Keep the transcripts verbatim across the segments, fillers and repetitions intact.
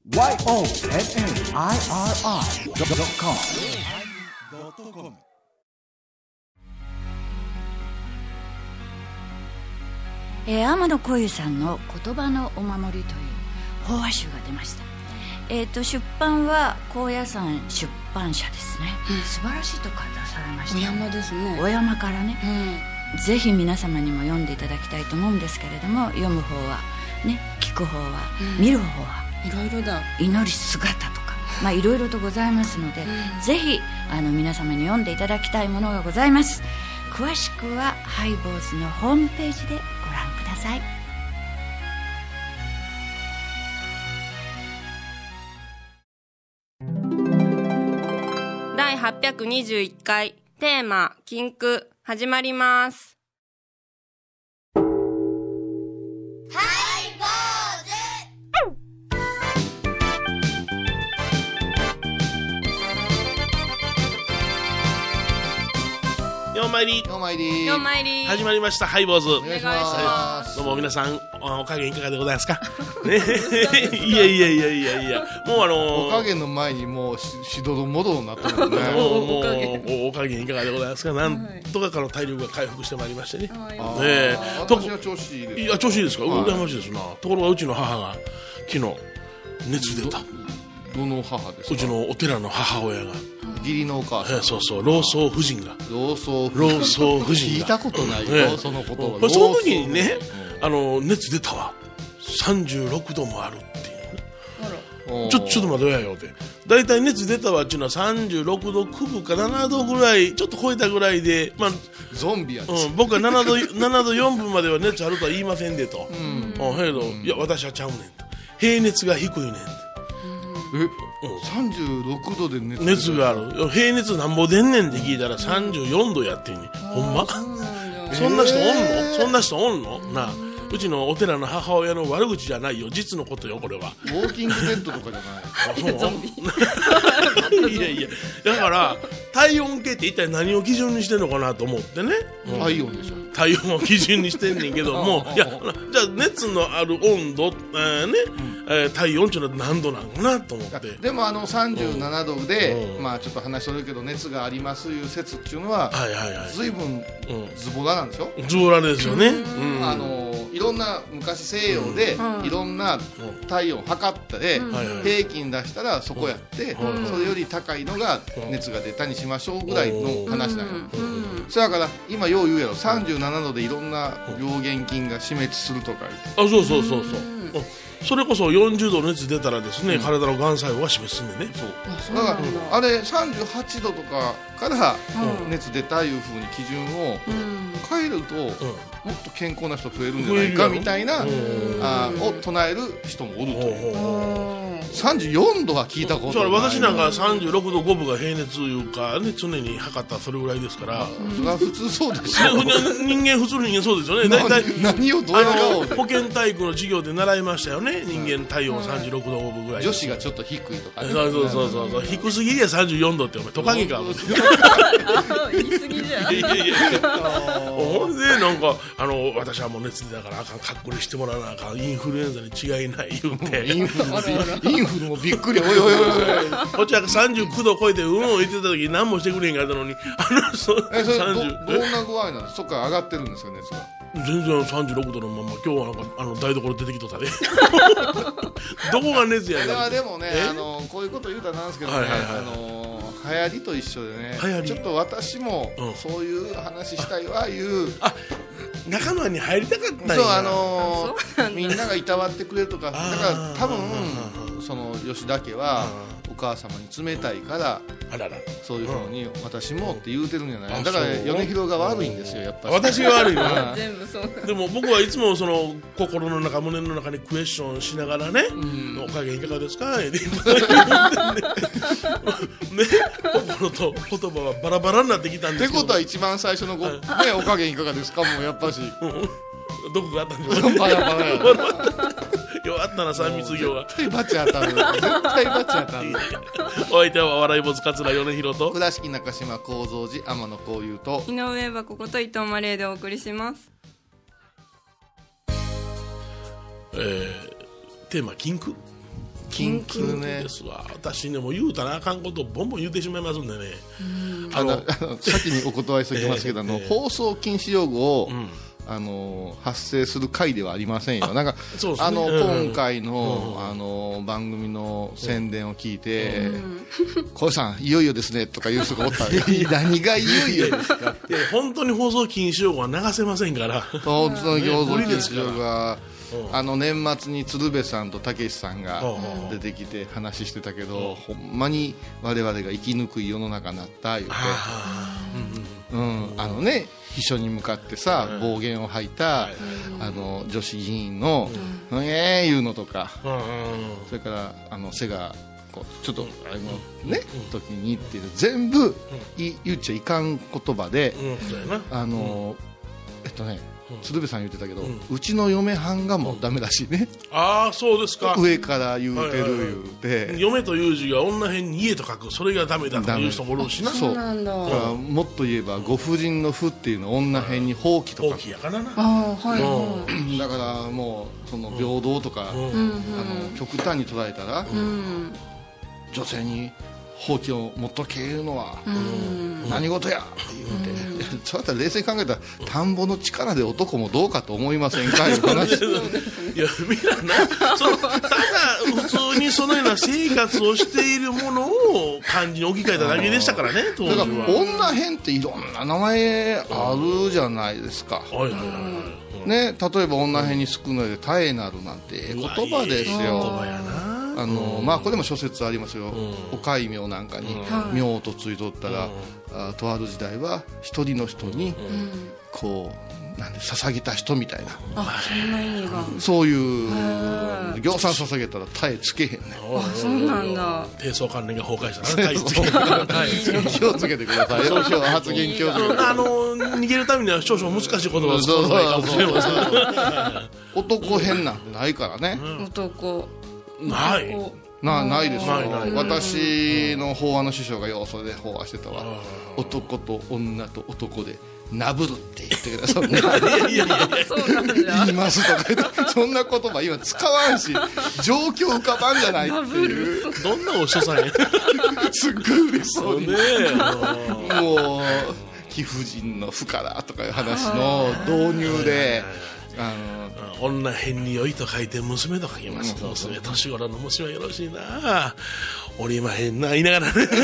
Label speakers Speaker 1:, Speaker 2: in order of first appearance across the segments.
Speaker 1: ワイオーエヌエヌアイアールアイドットコム。
Speaker 2: えー、天野幸雄さんの言葉のお守りという法話集が出ました。えー、と出版は高野山出版社ですね、うん、素晴らしいとこから出されました、ね、
Speaker 3: お山ですね。
Speaker 2: お山からね、うん、ぜひ皆様にも読んでいただきたいと思うんですけれども、読む方はね、聞く方は、うん、見る方はい
Speaker 3: ろいろだ、
Speaker 2: 祈り姿とか、まあ、いろいろとございますので、うん、ぜひあの皆様に読んでいただきたいものがございます。詳しくはハイボーズのホームページでご覧ください。
Speaker 4: だいはっぴゃくにじゅういっかいテーマ禁句始まります。
Speaker 5: ようまいり
Speaker 6: ようまいり
Speaker 4: ようまいり
Speaker 5: 始まりましたハイボーズ。
Speaker 6: お願いします。
Speaker 5: どうも皆さんおかげいかがでございますか、ね、いやいやいやいやいや、もうあのー、
Speaker 6: おかげの前にもうししどろもどろになってるんね
Speaker 5: もうもうおかげいかがでございますか。なんとかから体力が回復してまいりましてね、
Speaker 6: はい、
Speaker 5: ね
Speaker 6: 私は調子いいです。
Speaker 5: いや調子いいですか、
Speaker 6: はい、
Speaker 5: 羨ましいですな。ところがうちの母が昨日熱出た。
Speaker 6: どの母ですか。
Speaker 5: うちのお寺の母親が
Speaker 6: 義理のお母さん、
Speaker 5: えー、そうそう老僧夫人が
Speaker 6: 老僧
Speaker 5: 老僧夫人が
Speaker 6: 聞いたことないよ、
Speaker 5: えー、
Speaker 6: その言葉。
Speaker 5: その時にね、うん、あの熱出たわさんじゅうろくどもあるっていうね。ちょ, ちょっと待てやよってだいたい熱出たわっていうのはさんじゅうろくどくぶかななどぐらいちょっと超えたぐらいで、まあ、
Speaker 6: ゾンビやです、
Speaker 5: うん、僕はななどななどよんぶまでは熱あるとは言いませんでと、うん、うん、けど、うん、いや私はちゃうねんと、平熱が低いねん。
Speaker 6: え、うん、さんじゅうろくどで熱
Speaker 5: 熱がある。平熱なんぼ出んねんって聞いたらさんじゅうよんどやってんねん。ほんまそんな人おんの、えー、そんな人おんのなあ。うちのお寺の母親の悪口じゃないよ、実のことよこれは。
Speaker 6: ウォーキングデッドとかじゃない。
Speaker 5: あ、そういやいや、だから体温計って一体何を基準にしてんのかなと思ってね、
Speaker 6: うん、体温でしょ。
Speaker 5: 体温を基準にしてんねんけどもいやじゃあ熱のある温度、えーねうんえー、体温っていうのは何度なのかなと思って。
Speaker 6: でもあのさんじゅうななどで、うん、まあちょっと話それるけど熱がありますいう説っていうのは、はいはいはい、随分ズボラなんでしょ。
Speaker 5: ズボラですよね、うん、
Speaker 6: あのいろんな昔西洋で、うん、いろんな体温を測ったで、うん、平均出したらそこやって、うん、それより高いのが熱が出たにしましょうぐらいの話なんよ、うんうん、そやから今よう言うやろさんじゅうななどでいろんな病原菌が死滅するとか言って。
Speaker 5: あ、そうそうそうそう、うん、それこそよんじゅうど熱出たらですね、うん、体のがん細胞が死滅するんでね。
Speaker 6: そうだから、うん、あれさんじゅうはちどとかから熱出たいうふうに基準を変えると、うん、もっと健康な人増えるんじゃないかみたいなあを唱える人もおるという。さんじゅうよんどは聞いたことない。
Speaker 5: 私なんかさんじゅうろくどごぶが平熱いうか、ね、常に測ったらそれぐらいですから。
Speaker 6: それは普通そうですよ
Speaker 5: 人間普通の人間そうですよね。だいたい
Speaker 6: 何をどうやらおう
Speaker 5: 保健体育の授業で習いましたよね。人間体温さんじゅうろくどごぶぐらい。
Speaker 6: 女子がちょっと低いとか、ね、
Speaker 5: そうそうそうそう、低すぎりゃさんじゅうよんどってお前トカゲか
Speaker 3: 言い過ぎじゃん。いやいやいや
Speaker 5: ほんでなんかあの私はもう熱出たからあかん、かっこりしてもらわなあかん、インフルエンザに違いない言うて
Speaker 6: インフルインフルもびっくり。おいおいおいおい
Speaker 5: こっちはさんじゅうきゅうど超えてうんうん言ってた時何もしてくれへんかったのに、あのそ
Speaker 6: えそれど, どんな具合なんですか。そっから上がってるんですか熱が。
Speaker 5: 全然さんじゅうろくどのまま今日はなんかあの台所出てきとったでどこが熱やねん。
Speaker 6: いやでもねあのこういうこと言うたらなんですけどね、はいはいはい、あの流行りと一緒でね、ちょっと私もそういう話したいわいう、うん、
Speaker 5: あ中野に入りたかったんや。
Speaker 6: そうあのー、みんながいたわってくれるとかだから多分その吉田家はお母様に冷たいから
Speaker 5: あらら
Speaker 6: そういうふうに私もって言うてるんじゃない。だから米広が悪いんですよやっぱり。
Speaker 5: 私が悪いな
Speaker 3: 全部そう。
Speaker 5: でも僕はいつもその心の中胸の中にクエスチョンしながらね、うん、おかげいかがですかって言ってね、心と言葉はバラバラになってきたんですけど。
Speaker 6: ってことは一番最初のご、ね、おかげいかがですかもうやっぱし
Speaker 5: どこがあったんですか。
Speaker 6: バラバラや
Speaker 5: よあったな三密業が
Speaker 6: 絶対バチ当たる絶対バチ当たる
Speaker 5: お相手は笑い坊主桂米広と
Speaker 6: 倉敷中島幸三寺天野幸雄と
Speaker 4: 井上はここと伊藤マレーでお送りします。
Speaker 5: えー、テーマ禁句
Speaker 6: 禁句ね
Speaker 5: ですわ。私ね、もう言うたらあかんことをボンボン言うてしまいますんでね。
Speaker 6: あのあの先にお断りしておきますけど、あの放送禁止用語を、うん、あの発生する回ではありませんよ。なんか
Speaker 5: そうですね、
Speaker 6: あの、
Speaker 5: うん、
Speaker 6: 今回の、
Speaker 5: うん、
Speaker 6: あの番組の宣伝を聞いて「小、う、さんいよいよですね」とか言う人がおったら何がいよいよですかって。
Speaker 5: 本当に放送禁止用語は流せませんから。
Speaker 6: 本当に放送禁止用語があの年末に鶴瓶さんとたけしさんが出てきて話してたけど、ほんまに我々が生きにくい世の中になった言うて、うん、あのね、秘書に向かってさ暴言を吐いたあの女子議員の「うんえー」言うのとか、それからあの背がこうちょっとあれのね時にっていう全部言っちゃいかん言葉で、あのえっとね鶴瓶さん言ってたけど、うん、うちの嫁はんがもうダメだしね、
Speaker 5: うん、ああそうですか。
Speaker 6: 上から言うてる言うて、はいはいはい、
Speaker 5: 嫁という字が女辺に家と書く、それがダメだという人もおるしな。
Speaker 6: そうなんだ。もっと言えばご婦人の婦っていうのは女辺に放棄とか、
Speaker 5: 放棄やからな。
Speaker 6: あ、はいはい、だからもうその平等とか、うん、あの極端に捉えたら、うん、女性に放棄を持っとけいうのは何事や言うて、うん、そうやったら冷静に考えたら田んぼの力で男もどうかと思いませんかいう話。い
Speaker 5: やみんなな、そのただ普通にそのような生活をしているものを漢字に置き換えただけでしたからね、当時は。だから
Speaker 6: 女編っていろんな名前あるじゃないですか、はいはいはいはい、ね、例えば女編に少ないで絶えなるなんて言葉ですよ。言葉やな。あのまあ、これも諸説ありますよ、うん、お戒名なんかに名とついとったら、うん、あとある時代は一人の人にこうなんで捧げた人みたいな、
Speaker 3: あ、そんな意味が、
Speaker 6: そういう行さん捧げたら絶えつけへんね。
Speaker 3: あ、そうなんだ。
Speaker 5: 低層関連が崩壊したら絶
Speaker 6: え気をつけてくださいよ。今日発言気をつけてください。
Speaker 5: あの逃げるためには少々難しい言葉を使うのがいいかもしれません。
Speaker 6: 男変なんてないからね、
Speaker 3: うん、男
Speaker 5: ない
Speaker 6: なないですよ。私の法話の師匠がようそれで法話してたわ。男と女と男でなぶるって言ってください。いやいやいや
Speaker 3: そうなんだ。
Speaker 6: 言いますとか言ってそんな言葉今使わんし状況浮かばんじゃないっていう。
Speaker 5: どんなお師匠さんや。
Speaker 6: すっごい嬉しそうにね。もう貴婦人の婦からとかいう話の導入で。あ
Speaker 5: の女変に良いと書いて娘と書きます。うん、娘年頃の娘はよろしいな、おりまへんな言いながらね。こ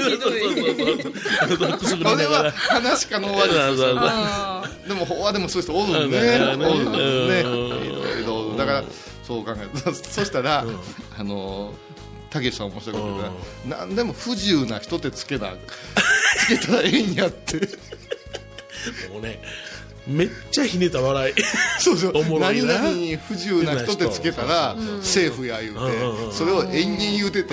Speaker 6: れは話かの終わりです。でも法話でもそういう人おるんね。おるんね。いろいろだからそう考える。そしたら、うん、あのたけしさん面白いこと言うから、何でも不自由な人ってつけなつけたらええんやって。
Speaker 5: もうね。めっちゃひねた笑い。
Speaker 6: そうそう。何々に不自由な人ってつけたらセーフや言うて、それを延々言うてて、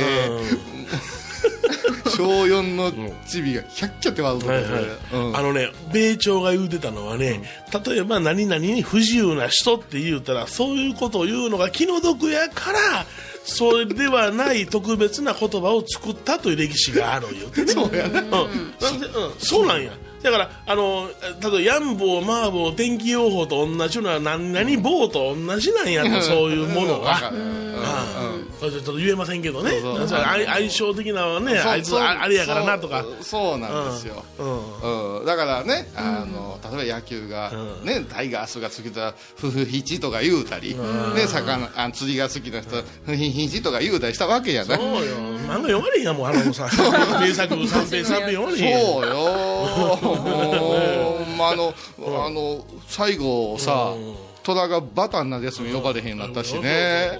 Speaker 6: 小よんのチビがキャッキャって笑うとか、
Speaker 5: あのね、米朝が言うてたのはね、例えば何々に不自由な人って言うたら、そういうことを言うのが気の毒やからそれではない特別な言葉を作ったという歴史があるよってね。
Speaker 6: そうやな、うん、
Speaker 5: そうなんや。だからあの例えばヤンボーマーボー天気予報と同じのは何々棒と同じなんやと、そういうものは、ちょっと言えませんけどね、相性的なね、あいつあれやからなとか。
Speaker 6: そうなんですよ、うんうん、だからね、あの例えば野球が、ね、タイガースが好きだフフヒチとか言うたり、ね、魚あ釣りが好きな人フヒヒチとか言うたりしたわけやな。
Speaker 5: そうよ、漫画読まれへんやもん、あのさ名作三平三平読まれへん。
Speaker 6: そうよまあ、あのあの最後さ、虎がバタンなですに呼ばれへんなったしね。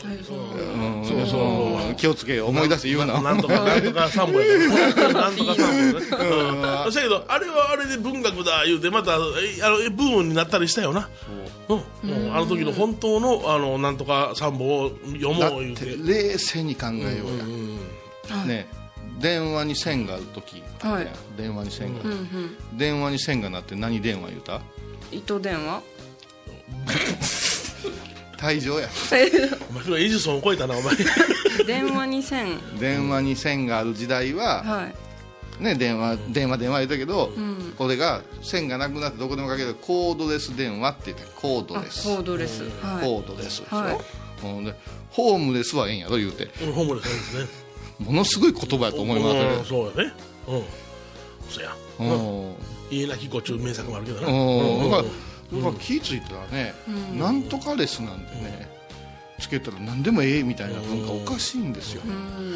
Speaker 6: 気をつけよ、思い出して言うな。
Speaker 5: なんとかなんとか三本やからなんとか三本ね。だけどあれはあれで文学だ言うてまたあのブームになったりしたよな。うん、あの時の本当のあのなんとか三本を読もう言うて。
Speaker 6: 冷静に考えようや。ね。電話に線がある時、はい、電話に線が、うんうん、電話に線が鳴って何電話言うた？
Speaker 3: 糸電話？
Speaker 6: 退場や。
Speaker 5: お前エジソンを超えたなお前。
Speaker 3: 電話に線。
Speaker 6: 電話に線がある時代は、はいね、電話電話電話言ったけど、うん、これが線がなくなってどこでもかけるコードレス電話って言ってコードレス。
Speaker 3: コードレス。
Speaker 6: コードレスでしょ。はいうん、でホームレスはええんやろ言うて、
Speaker 5: うん、ホームレスですね。
Speaker 6: ものすごい言葉やと思いますね、
Speaker 5: うん、そうやね、うん、そうや、うん、家なき子ちゅう名作もあるけどな、
Speaker 6: うん、だから、だから気ぃ付いたらね、うん、なんとかレスなんでね、つけたら何でもええみたいな文化おかしいんですよ、うん、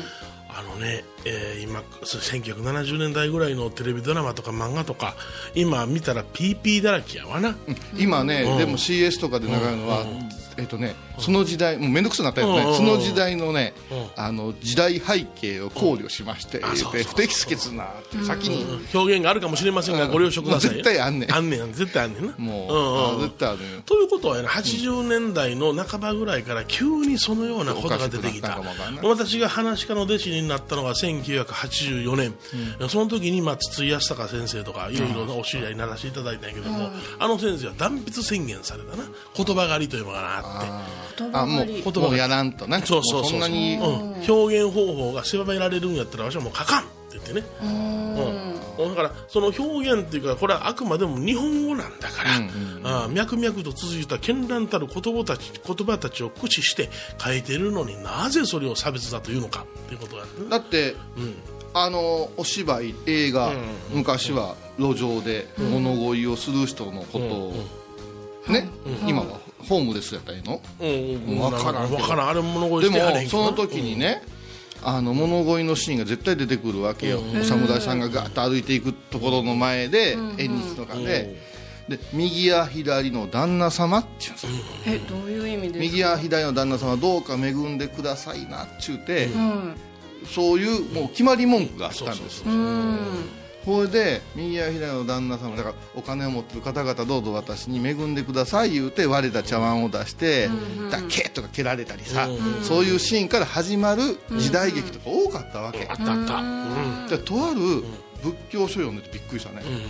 Speaker 5: あのね、えー、今せんきゅうひゃくななじゅうねんだいぐらいのテレビドラマとか漫画とか今見たら ピーピー だらけやわな、うん、
Speaker 6: 今ね、うん、でも シーエス とかで流れるのは、うんうん、えっとね、その時代もうめんどくさくなったよね、うん、その時代のね、うん、あの時代背景を考慮しまして、うん、不適切なって先に、うん、表現があるかもしれませんがご了承ください。絶対あんねんあんねん絶対あんねんなもう、うんうん、絶対あるねん。ということは、ね、はちじゅうねんだいの半ばぐらいから急にそのようなことが出てきた。私が噺家の弟子になったのがせんきゅうひゃくはちじゅうよねん、うん、その時に、まあ、筒井康隆先生とかいろいろなお知り合いにならせていただいたんやけども、うん、あの先生は断筆宣言されたな言葉狩りというのがあってあもう言葉をやらんとね、
Speaker 5: そうそうそうそう、そんなに、うん、表現方法が狭められるんやったら私はもう書かんって言ってね、うん、だからその表現っていうかこれはあくまでも日本語なんだから、うんうんうん、あ脈々と続いた絢爛たる言葉たち言葉たちを駆使して書いているのになぜそれを差別だというのかっていうことだ、ね、
Speaker 6: だって、うん、あのお芝居映画、うんうん、昔は路上で物乞いをする人のことを、うんうん、ね、うん、今はホームレスやったらいいの、うんうん、分からんけど、分からん、あれ物乞いしてやれへんけど、でもその時にね、うん、あの物乞いのシーンが絶対出てくるわけよ、うん、お侍さんがガーッと歩いていくところの前で、うん、縁日とかで、うん、で右や左の旦那様って言うんですよ、
Speaker 3: うん、えどういう意味ですか。
Speaker 6: 右や左の旦那様どうか恵んでくださいなって言うて、うん、そういうもう決まり文句があったんです。それで右や左の旦那様だからお金を持ってる方々どうぞ私に恵んでください言うて割れた茶碗を出してうんうん、だけとか蹴られたりさ、うんうん、そういうシーンから始まる時代劇とか多かったわけ、うんうん、あったあった、うん、でとある仏教書読んでてびっくりしたね、うんうん、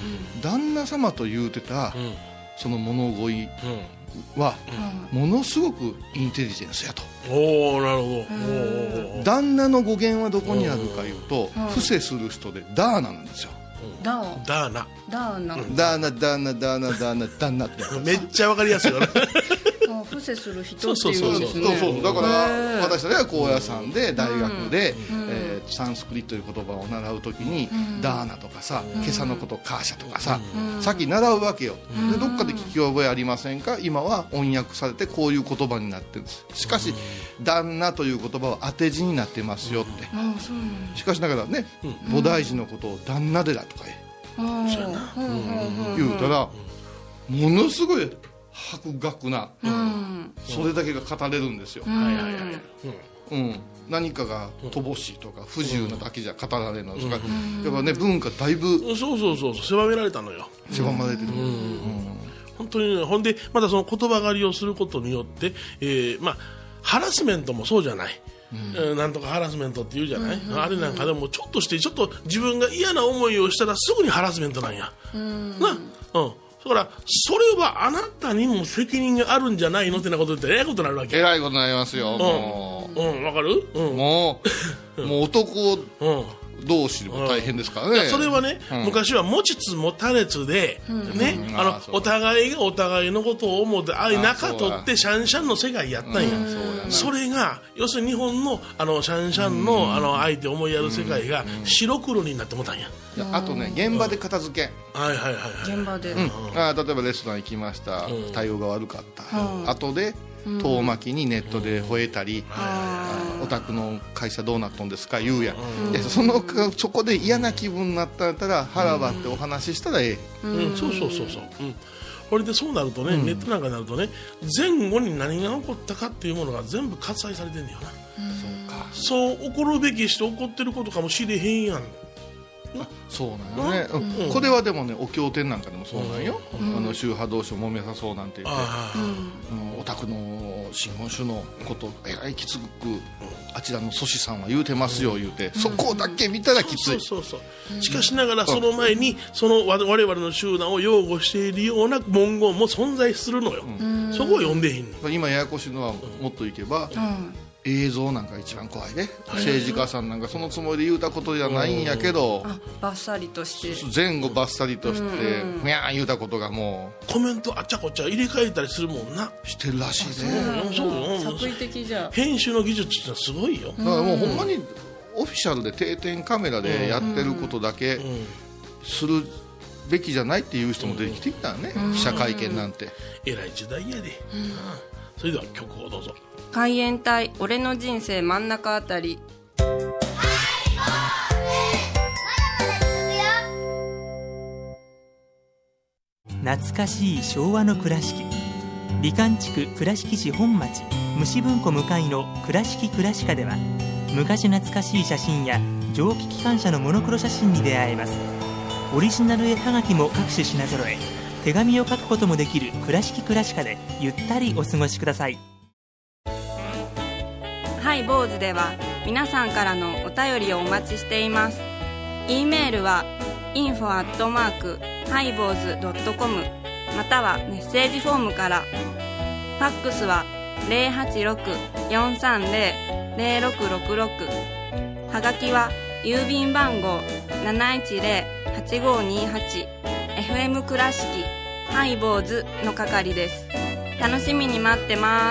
Speaker 6: 旦那様と言うてた、うん、その物乞いは、うん、ものすごくインテリジェンスやと。
Speaker 5: おーなるほど。
Speaker 6: 旦那の語源はどこにあるかいうと、伏せする人でダーナなんですよ。
Speaker 3: ダー
Speaker 5: ダーナ
Speaker 3: ダーナ
Speaker 6: ダーナダーナダーナダーナダーナって
Speaker 5: めっちゃわかりやすいよね。
Speaker 3: 伏せする人っていう意味ですね。
Speaker 6: そうそうそう、だから私たちは高野山で大学で、うんえー、サンスクリットという言葉を習うときに、うん、ダーナとかさ、うん、今朝のことカーシャとかさ、うん、さっき習うわけよ、うん、でどっかで聞き覚えありませんか。今は翻訳されてこういう言葉になってるんです。しかし、うん、旦那という言葉は当て字になってますよって、うん、しかしながらね、うん、菩提寺のことを旦那でだとか言うたらものすごい博学な、うん、それだけが語れるんですよ、うんはいはいはいうん、何かが乏しいとか不自由なだけじゃ語られるのとか、うん、やっぱね文化だいぶ
Speaker 5: そうそうそう狭められたのよ。
Speaker 6: 狭まれてる、うんうん、
Speaker 5: 本当にね。ほんでまたその言葉狩りをすることによって、えー、まあハラスメントもそうじゃない、うんえー、なんとかハラスメントって言うじゃない、うんうんうん、あれなんかでもちょっとしてちょっと自分が嫌な思いをしたらすぐにハラスメントなんや、うん、な、うんだからそれはあなたにも責任があるんじゃないのってなこと言ってえらいことになるわけ。
Speaker 6: えらいことになりますよ、
Speaker 5: うん、もう、うん、わかる、うん、
Speaker 6: もうもう男、うん同士でも大変ですからね、
Speaker 5: うん、それはね、うん、昔は持ちつ持たれつで、うん、ね、うん、あのあお互いがお互いのことを思って愛仲取ってシャンシャンの世界やったんや、うん、そ, それが要するに日本のあのシャンシャン の,、うん、あの相手を思いやる世界が白黒になってもたんや。
Speaker 6: いやあとね現場で片付け、
Speaker 5: うん、はいはいはい、はい、
Speaker 3: 現場で、
Speaker 6: うん、あ例えばレストラン行きました、うん、対応が悪かった、うん、後で遠巻きにネットで吠えたり、うん、お宅の会社どうなったんですか言うやん、うん、でそのそこで嫌な気分になったんやったら腹割ってお話ししたらええ、
Speaker 5: うんうん、そうそうそうそう、うん、これでそうなるとね、うん、ネットなんかになるとね前後に何が起こったかっていうものが全部割愛されてんだよな、うん、そうかそう起こるべきして起こってることかもしれへんやん。
Speaker 6: そうなんよね、うんうん、これはでもねお経典なんかでもそうなんよ、うん、あの宗派同士を揉めさそうなんて言って、うん、お宅の真言宗のことえらいきつくあちらの祖師さんは言うてますよ言うて、うん、そこだけ見たらきつい、
Speaker 5: そうそうそうそうしかしながらその前にその我々の集団を擁護しているような文言も存在するのよ、うん、そこを読んでへんの。
Speaker 6: 今ややこしいのはもっといけば、うん映像なんか一番怖いね、政治家さんなんかそのつもりで言うたことじゃないんやけど、
Speaker 3: あバッサリとして
Speaker 6: 前後バッサリとしてふやーん言うたことがも
Speaker 5: うコメントあっちゃこっちゃ入れ替えたりするもんな。
Speaker 6: してるらしいね。
Speaker 5: そうよ、
Speaker 3: 作為的じゃ。
Speaker 5: 編集の技術ってのはすごいよ。
Speaker 6: だからもうほんまにオフィシャルで定点カメラでやってることだけするべきじゃないっていう人も出てきてきたね、記者会見なんて。
Speaker 5: えらい時代やで、うん、それでは曲をどうぞ。
Speaker 4: 海援隊俺の人生真ん中あたり。
Speaker 7: 懐かしい昭和の倉敷、美観地区倉敷市本町虫文庫向かいの倉敷倉歯科では、昔懐かしい写真や蒸気機関車のモノクロ写真に出会えます。オリジナル絵はがきも各種品揃え、手紙を書くこともできる倉敷倉歯科でゆったりお過ごしください。
Speaker 4: ハイボーズでは皆さんからのお便りをお待ちしています。 E メールは インフォ アットマーク ハイボーズ ドットコム またはメッセージフォームから。ファックスは ゼロはちろく よんさんゼロ ゼロろくろくろく、 はがきは郵便番号 なないちゼロ はちごにはち エフエム 倉敷ハイボーズの係です。楽しみに待ってます。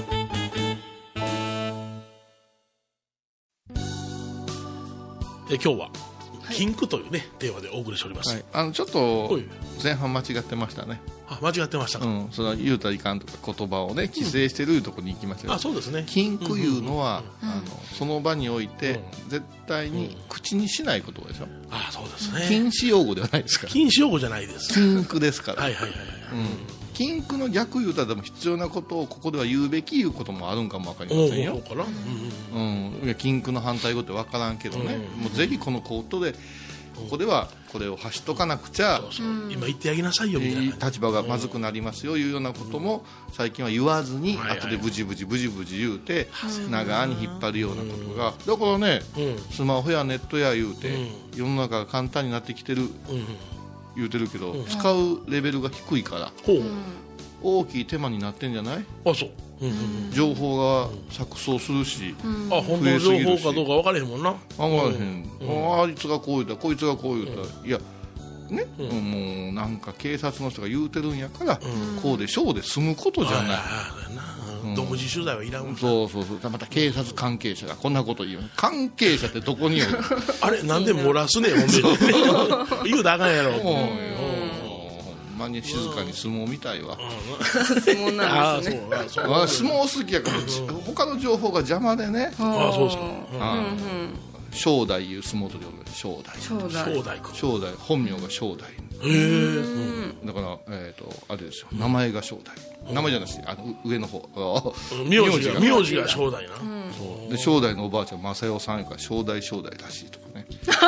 Speaker 5: え今日は禁句というね、テーマでお送りしております、
Speaker 6: はい、あのちょっと前半間違ってましたね。
Speaker 5: あ間違ってましたか、
Speaker 6: うん、その言うたらいかんとか言葉をね規制してるところに行きましたけど、
Speaker 5: うん、あそうですね、
Speaker 6: 禁句いうのは、うんうん、あのその場において絶対に口にしない言葉でしょ、うん、
Speaker 5: あそうですね、
Speaker 6: 禁止用語ではないですから。
Speaker 5: 禁止用語じゃないです、
Speaker 6: 禁句ですから。
Speaker 5: はいはいはい、うん、
Speaker 6: 禁句の逆言うたらでも必要なことをここでは言うべきいうこともあるんかも分かりませんよ。
Speaker 5: そうかな、うん
Speaker 6: うんうん、いや禁句の反対語って分からんけどね、うん、もうぜひこのコートでここではこれを発しとかなくちゃ、
Speaker 5: そうそう、今言ってあげなさいよみたいな、
Speaker 6: 立場がまずくなりますよいうようなことも最近は言わずに、後でブジブジブジブジ言うて長に引っ張るようなことが、だからね、スマホやネットや言うて世の中が簡単になってきてる言うてるけど、使うレベルが低いから大きい手間になってんじゃない？
Speaker 5: あそう、うんうん、
Speaker 6: 情報が錯綜するし、
Speaker 5: うん、あ本当の情報かどうか分からへんもんな。
Speaker 6: 分からへん、うん、あいつがこう言うたこいつがこう言うた、うん、いやね、うん、もうなんか警察の人が言うてるんやから、うん、こうでしょうで済むことじゃない、
Speaker 5: うん、独自取材はいらん。
Speaker 6: そうそうそう、また警察関係者がこんなこと言う。関係者ってどこにいる
Speaker 5: あれなんで漏らすねんほんで言うたらあかんやろ。
Speaker 6: ほんまに静かに相撲みたいわ。
Speaker 3: 相撲なんですね。
Speaker 6: あそうそう相撲好きやから他の情報が邪魔でね。
Speaker 5: あそうですか。
Speaker 6: 正代いう相撲取りを正代
Speaker 3: 正代
Speaker 5: 正代
Speaker 6: 正代本名が正代。
Speaker 5: へえ。
Speaker 6: だからえっとあれですよ、名前が正代、名前じゃなくてあの上の方
Speaker 5: 名字が名字が正代な。
Speaker 6: で正代のおばあちゃん正代さんやから正代正代らしいとかね。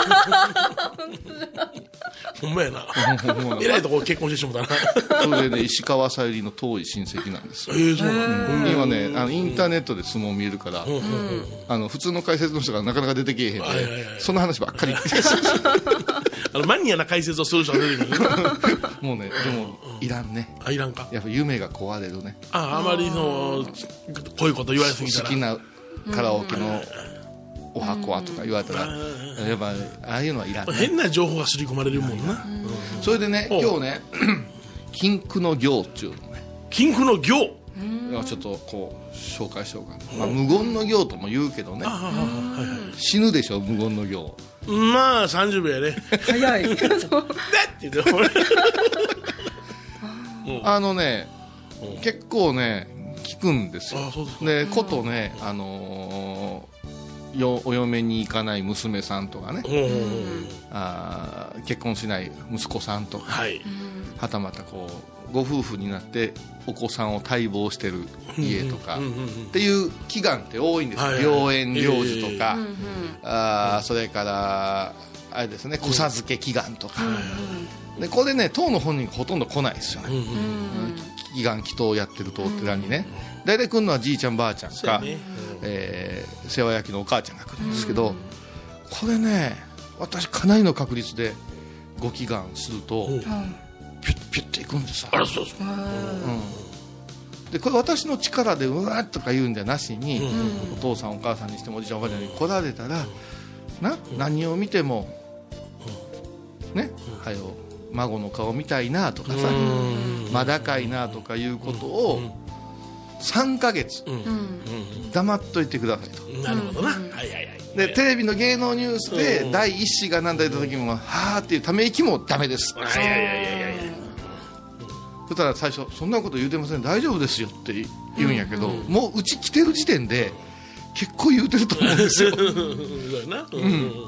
Speaker 5: ほんまやな。えらいとこ結婚してしもたな。
Speaker 6: それでね石川さゆりの遠い親戚なんですよ。
Speaker 5: えーそうなん
Speaker 6: 今ねあのインターネットで相撲見えるから、あの普通の解説の人がなかなか出てけえへんで、その話ばっかり。
Speaker 5: あのマニアな解説をする人が出てくる。
Speaker 6: もうねでもいらんね。
Speaker 5: あいらんか。
Speaker 6: やっぱ夢が壊れるね。
Speaker 5: ああまりのこういうこと言われすぎたら。
Speaker 6: 好きなカラオケのお箱はとか言われたら、やっぱああいうのはいらんね。
Speaker 5: 変な情報が刷り込まれるもんな。
Speaker 6: それでね今日ね禁句の行っていうのね。
Speaker 5: 禁句の行。
Speaker 6: ちょっとこう紹介しようかな。まあ無言の行とも言うけどね。死ぬでしょ無言の行。
Speaker 5: まあさんじゅうびょうやね。
Speaker 3: 早い。
Speaker 5: でって言って
Speaker 6: あのね結構ね聞くんですよ。でことねあのよお嫁に行かない娘さんとかね、あ結婚しない息子さんとか、はい、はたまたこうご夫婦になってお子さんを待望してる家とかっていう祈願って多いんですよ、はいはい、良縁行事とか、えー、あそれからあれですね子授け祈願とか、うん、でこれね当の本人がほとんど来ないですよね、うん、祈願祈祷やってるとお寺にね大体来るのはじいちゃんばあちゃんか、ねえー、世話焼きのお母ちゃんが来るんですけど、うん、これね私かなりの確率でご祈願すると、うん、ピュッピュッていくんですよ。
Speaker 5: あらそうそう、うん、
Speaker 6: でこれ私の力でうわーとか言うんじゃなしに、うん、お父さんお母さんにしてもおじいちゃんおばあちゃんに来られたら、うん、な何を見ても、うん、ね、うん、はよ孫の顔見たいなとかさ、まだかいなとかいうことをさんかげつ黙っといてくださいと。
Speaker 5: なるほどな、はいはいはい。
Speaker 6: でテレビの芸能ニュースで第一子が何だ言った時もはーっていうため息もダメです。
Speaker 5: いやいやいやいやいや。
Speaker 6: そしたら最初そんなこと言うてません大丈夫ですよって言うんやけど、うんうん、もううち来てる時点で結構言うてると思うんですよ。な, うん、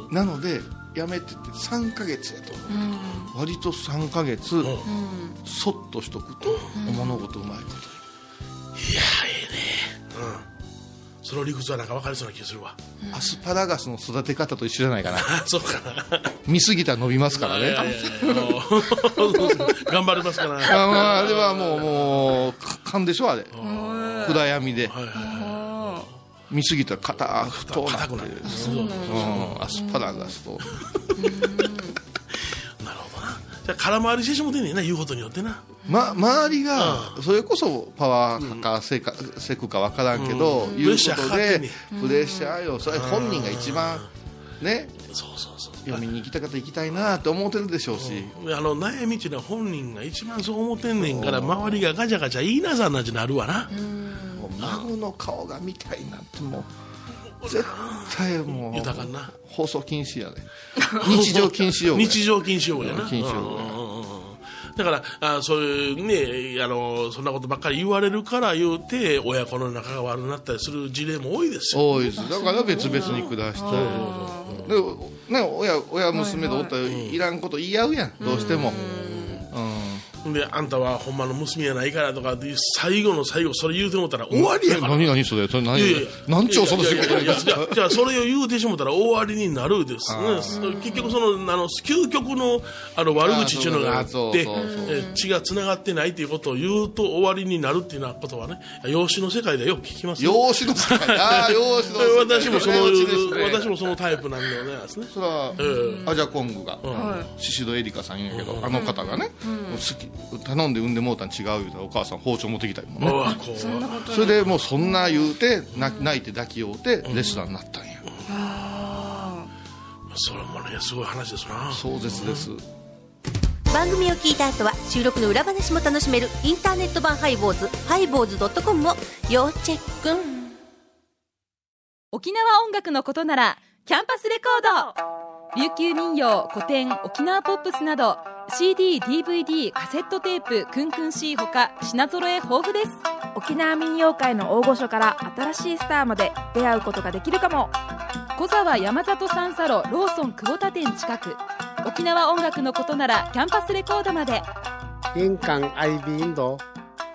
Speaker 6: なのでやめてってさんかげつやと、うん、割とさんかげつ、うん、そっとしとくと、うん、物事うまいこと。
Speaker 5: いやええね、うん、その理屈はなんか分かりそうな気がするわ、
Speaker 6: うん、アスパラガスの育て方と一緒じゃないかな。
Speaker 5: そうかな。
Speaker 6: 見すぎたら伸びますからね。
Speaker 5: 頑張りますからね。
Speaker 6: あ、まあ、あれはもうもう勘でしょあれ。暗闇で、はいはいはい、見すぎたら硬く硬くなる、うん、アスパラガスと。なる
Speaker 5: ほどな。じゃあ空回りしてしもてんねんな、言うことによってな。
Speaker 6: ま、周りがそれこそパワーかせか、うん、せくか分からんけど、うん、いうことでプレッシャーよ。それ本人が一番ね、そうそうそう、読みに行きたかったら行きたいなって思ってるでしょうし、
Speaker 5: うん、あの悩みっていうのは本人が一番そう思ってんねんから、周りがガチャガチャ言いなさんなんじゃなるわな。うん、
Speaker 6: もう孫の顔が見たいなんてもう絶対もう豊かな放送禁止やね。日常禁止用語や。
Speaker 5: 日常禁止用語やな。
Speaker 6: 禁止用語や。
Speaker 5: だからあそういうね、あのそんなことばっかり言われるから言うて親子の仲が悪くなったりする事例も多いですよ。
Speaker 6: 多いです。だから別々に暮らして、で、ね、親親娘でおったらいらんこと言い合うやん、どうしても。
Speaker 5: うん、であんたはほんまの娘やないからとか最後の最後それ言うてもったら終わりやから。
Speaker 6: 何何それそれ何何ちょうその仕事に。
Speaker 5: じゃあそれを言うてしもったら終わりになるですね。結局そのあの究極のあの悪口っていうのがあって血がつながってないっていうことを言うと終わりになるっていうようなことはね、養子の世界でよく聞きます。
Speaker 6: 養子の世界。ああ養子の世界。
Speaker 5: 私もその、ね、私もそのタイプなんでございますね。
Speaker 6: それは、えー、アジャコングが宍戸エリカさんやけど、うん、あの方がね、うん、好き頼んで産んでもうたん違う言うたらお母さん包丁持ってきたりもね。それでもうそんな言うて泣いて抱きようてレスラーになったんや。うん、
Speaker 5: あそれもねすごい話ですな。
Speaker 6: 壮絶です。
Speaker 8: 番組を聞いた後は収録の裏話も楽しめるインターネット版ハイボーズハイボーズドットコムを要チェック。
Speaker 9: 沖縄音楽のことならキャンパスレコード、琉球民謡、古典、沖縄ポップスなど シーディー、ディーブイディー、カセットテープ、クンクン C ほか品揃え豊富です。
Speaker 10: 沖縄民謡界の大御所から新しいスターまで出会うことができるかも。
Speaker 9: 小沢山里三佐路ローソン久保田店近く。沖縄音楽のことならキャンパスレコードまで。
Speaker 11: 印鑑アイビーインド。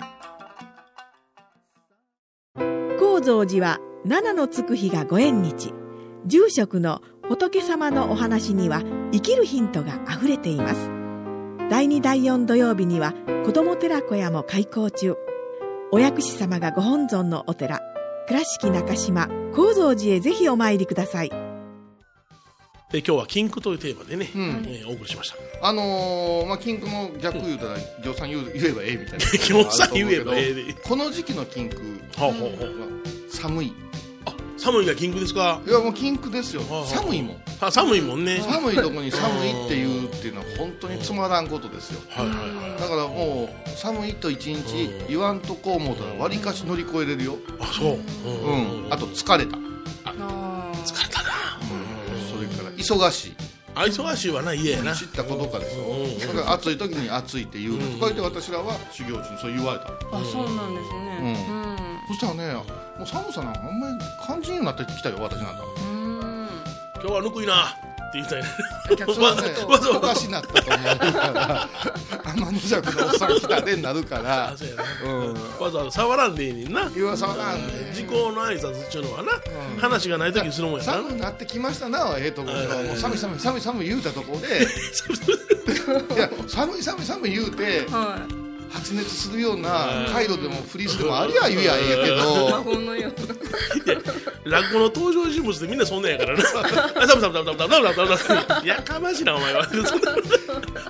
Speaker 12: 高蔵寺は七のつく日がご縁日。住職の仏様のお話には生きるヒントがあふれています。だいにだいよん土曜日には子ども寺小屋も開校中。お薬師様がご本尊のお寺、倉敷中島・高蔵寺へぜひお参りください。
Speaker 5: で今日は禁句というテーマでね、うんえー、お送りしました。
Speaker 6: あのーまあ、禁句の逆言うたら行さん言えばええみたいな
Speaker 5: 行さん言えばええで
Speaker 6: この時期の禁句は寒い。
Speaker 5: あ寒いが禁句ですか。
Speaker 6: いやもう禁句ですよ。寒いもん。
Speaker 5: あ寒いもんね。
Speaker 6: 寒いとこに寒いっていうっていうのは本当につまらんことですよ。はいはいはい、だからもう寒いと一日言わんとこう思うたらわりかし乗り越えれるよ。
Speaker 5: あそう、
Speaker 6: うんうん、あと疲れた。
Speaker 5: あ疲れたな、
Speaker 6: うん、それから忙しい。
Speaker 5: あ忙しいはな家やな。
Speaker 6: 知ったことかでしょ。だから暑い時に暑いって言うとか言って私らは修行中にそう言われた。
Speaker 3: あそうなんですね、
Speaker 6: うんうん、そしたらねもう寒さなんかあんまり感じになってきたよ私なんだ。
Speaker 5: うん今日はぬくいなって言いたいね。
Speaker 6: それはねおかしなったと思うから天の弱のおっさん来たでになるから
Speaker 5: うん、わざわざ触らんでいいねんな。
Speaker 6: 言わ触らんで
Speaker 5: 時効の挨拶っちゅうのはな、うん、話がない時にするもんやな。
Speaker 6: 寒くなってきましたなはええと思うけど、もう寒い寒い寒い寒い言うたところでいや寒い寒い寒い言うて、はい発熱するような回路でもフリースでもありゃ言うやええけど
Speaker 3: 魔法のよう
Speaker 5: な落語の登場人物でみんなそんなんやからな。寒い寒い寒い寒い寒い寒い寒いやかましいなお前は。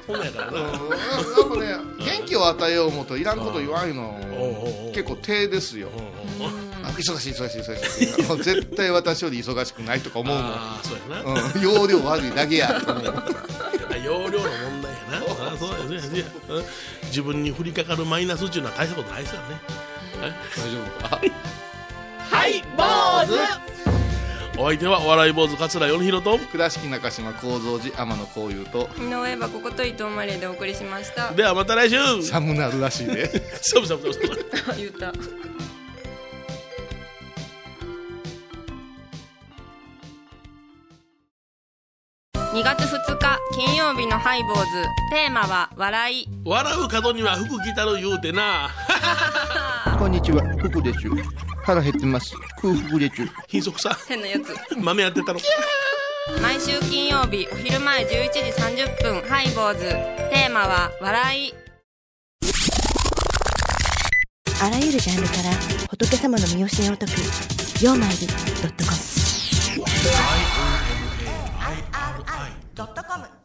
Speaker 5: 本やからな、うん、
Speaker 6: やっぱね元気を与えよう思うといらんこと言わんの結構手ですよ。忙しい忙しい忙しいもう絶対私より忙しくないとか思うもん。
Speaker 5: あそうやな、
Speaker 6: うん、容量悪いだけや
Speaker 5: 容量の問題やなあそうやね自分に降りかかるマイナスっていうのは大したことないですよね。はい大丈夫かはい坊主。お相手はお笑い坊主桂米宏と
Speaker 6: 倉敷中島幸三寺天野幸雄と
Speaker 4: 井上はここと伊藤マリーでお送りしました。
Speaker 5: ではまた来週。
Speaker 6: 寒なるらしいで
Speaker 5: 寒寒寒寒
Speaker 4: 言ったにがつふつか金曜日のハイボーズ、テーマは笑い。
Speaker 5: 笑う角には福来たる言うてな
Speaker 13: こんにちは福でちゅ腹減ってます空腹でちゅ
Speaker 5: 貧足さ
Speaker 4: 変なやつ
Speaker 5: 豆やってたの
Speaker 4: 毎週金曜日お昼前じゅういちじさんじゅっぷんハイボーズ、テーマは笑い。
Speaker 8: あらゆるジャンルから仏様の身教えを解くようまいり .com ドットコム